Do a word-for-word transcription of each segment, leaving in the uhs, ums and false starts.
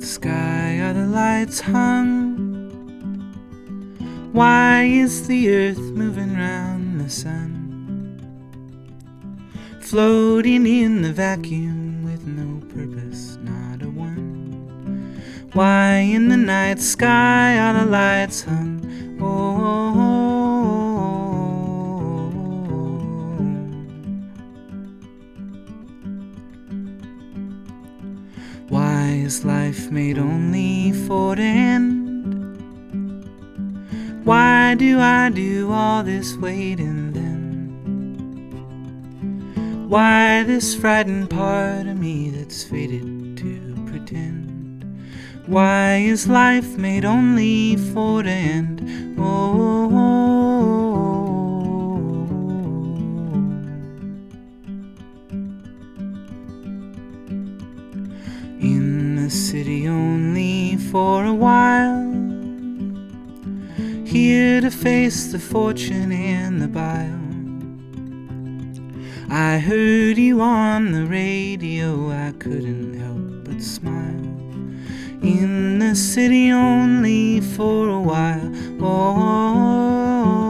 night sky are the lights hung? Why is the earth moving round the sun? Floating in the vacuum with no purpose, not a one. Why in the night sky are the lights hung? Oh, why is life made only for the end? Why do I do all this waiting then? Why this frightened part of me that's fated to pretend? Why is life made only for the end? Oh, in the city only for a while, here to face the fortune and the bile. I heard you on the radio, I couldn't help but smile. In the city only for a while. Oh,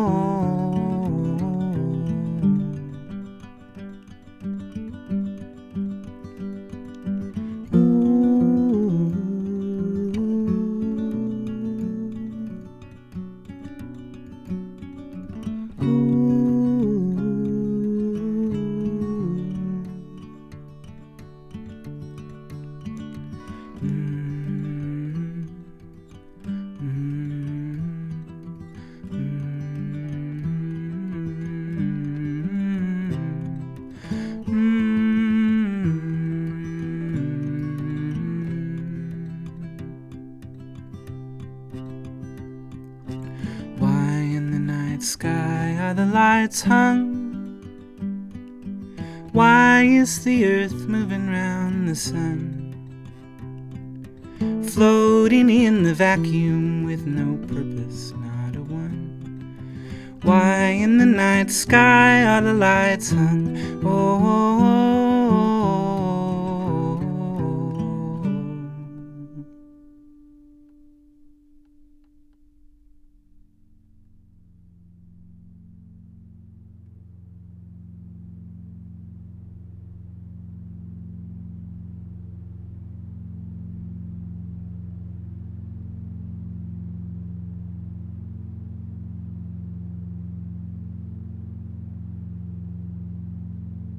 sky are the lights hung? Why is the earth moving round the sun? Floating in the vacuum with no purpose, not a one. Why in the night sky are the lights hung? Oh, oh, oh.